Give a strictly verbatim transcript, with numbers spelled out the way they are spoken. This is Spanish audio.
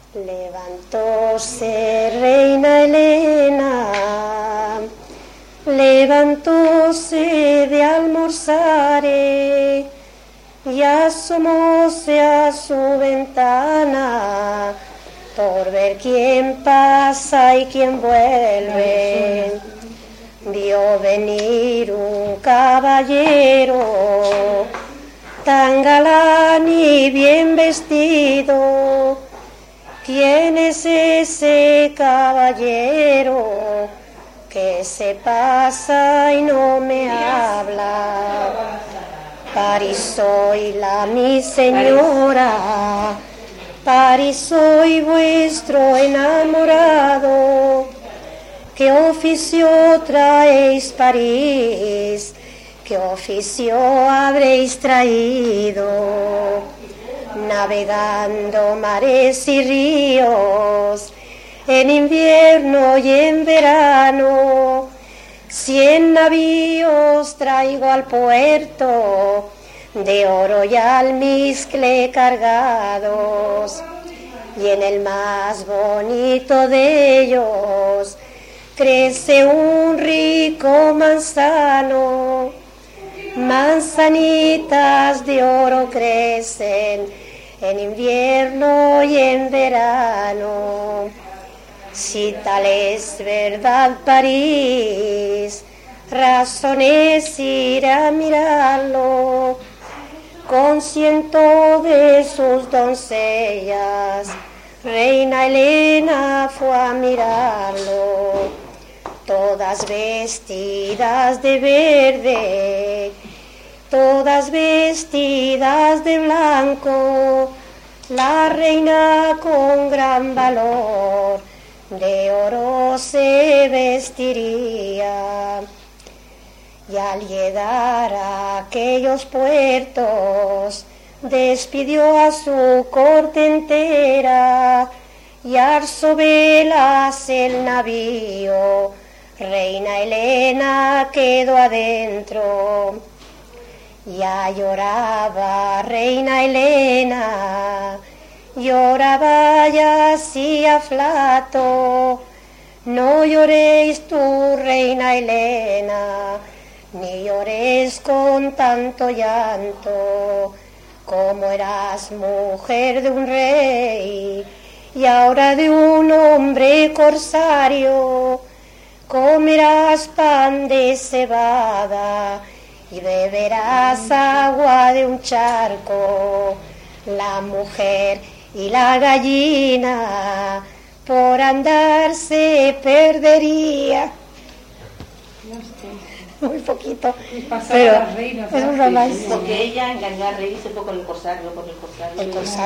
Levantóse reina Elena, levantóse de almorzare y asomóse a su ventana por ver quién pasa y quién vuelve. Vio venir un caballero tan galán y bien vestido. ¿Quién es ese caballero que se pasa y no me habla? París soy la mi señora, París soy vuestro enamorado. ¿Qué oficio traéis, París? ¿Qué oficio habréis traído? Navegando mares y ríos, en invierno y en verano, cien navíos traigo al puerto, de oro y almizcle cargados, y en el más bonito de ellos crece un rico manzano. Manzanitas de oro crecen en invierno y en verano. Si tal es verdad París, razón es ir a mirarlo. Con ciento de sus doncellas, reina Elena fue a mirarlo. Todas vestidas de verde, todas vestidas de blanco, la reina con gran valor de oro se vestiría. Y al llegar a aquellos puertos, despidió a su corte entera, y alzó velas el navío. Reina Elena quedó adentro. Ya lloraba reina Elena, lloraba y hacía flato. No lloréis tú, reina Elena, ni llores con tanto llanto. Como eras mujer de un rey y ahora de un hombre corsario, comerás pan de cebada y beberás agua de un charco. La mujer y la gallina por andar se perdería. Muy poquito, pero es un romance. Porque ella engañó al rey, se fue con el corsario, por el corsario. El corsario.